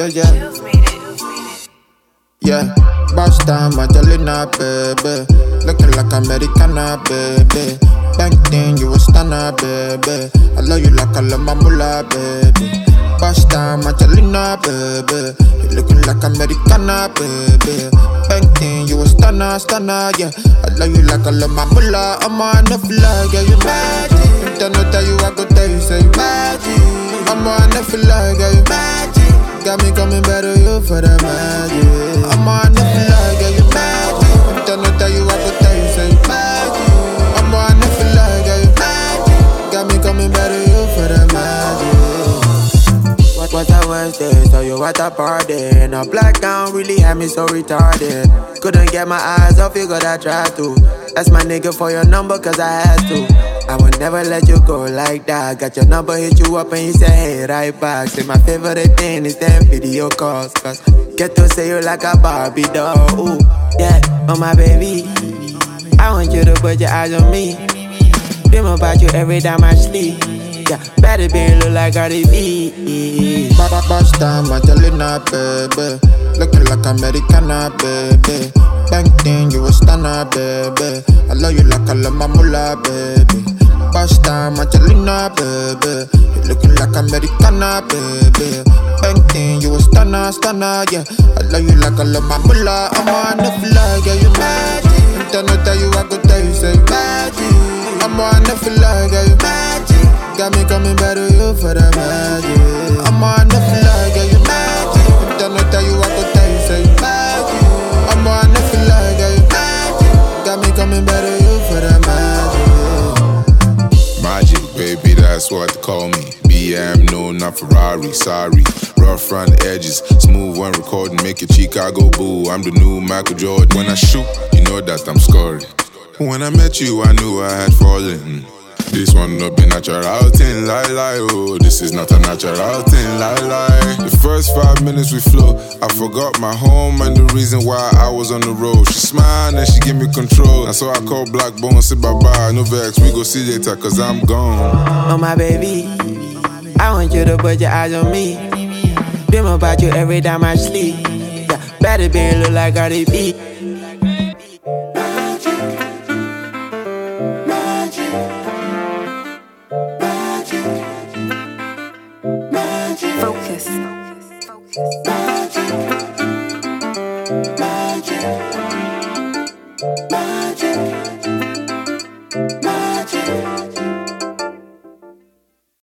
yeah. Yeah, Boston, Angelina, baby. Looking like Americana, baby. Bang thing, you a stunner, baby. I love you like I love my mullah, baby. Boston, Angelina, baby. You looking like Americana, baby. Bang thing, you a stunner, yeah. I love you like I love my mullah. I'm on the flag, yeah, you magic. Don't know tell you, I go tell you, say magic. I'm on the flag, yeah, you magic. Got me coming better, you for the magic. I'm on the flag, yeah, you magic. Don't know tell you, I go tell you, say magic. I'm on the flag, yeah, you magic. Got me coming better, you for the magic. Was a Wednesday, so you at a party. And a black gown really had me so retarded. Couldn't get my eyes off you, cause I tried to. That's my nigga for your number, cause I had to. I would never let you go like that. Got your number, hit you up and you say hey, right back. Say my favorite thing is them video calls. Cause get to say you like a Barbie doll. Ooh, yeah, oh my baby. I want you to put your eyes on me. Dream about you every time I sleep. Yeah, better be look like Cardi B. Boston, Angelina, baby. Looking like Americana, baby. Bang thing, you a stunner, baby. I love you like I love my mullah, baby. Boston, Angelina, baby. You looking like Americana, baby. Bang thing, you a stunner, yeah. I love you like I love my mullah. I'm on the flag, yeah, you magic. Don't know tell you, I go tell you, say magic. I'm on the flag, yeah, you magic. Got me coming better, you for the magic. I'm on the flag, yeah, you magic. Don't know tell you, I go tell you, say magic. I'm on the flag, yeah, you magic. Got me coming better, you for the magic. Magic, baby, that's what they call me. BM, no, not Ferrari, sorry. Rough front edges, smooth when recording, make it Chicago boo. I'm the new Michael Jordan. When I shoot, you know that I'm scoring. When I met you, I knew I had fallen. This one not be natural thing, lie, oh. This is not a natural thing, lie. The first 5 minutes we flow, I forgot my home and the reason why I was on the road. She smiled and she gave me control. And so I called Black Bone, say bye-bye, no vex, we go see later cause I'm gone. Oh my baby, I want you to put your eyes on me. Dream about you every time I sleep. Yeah, better be look like Cardi B.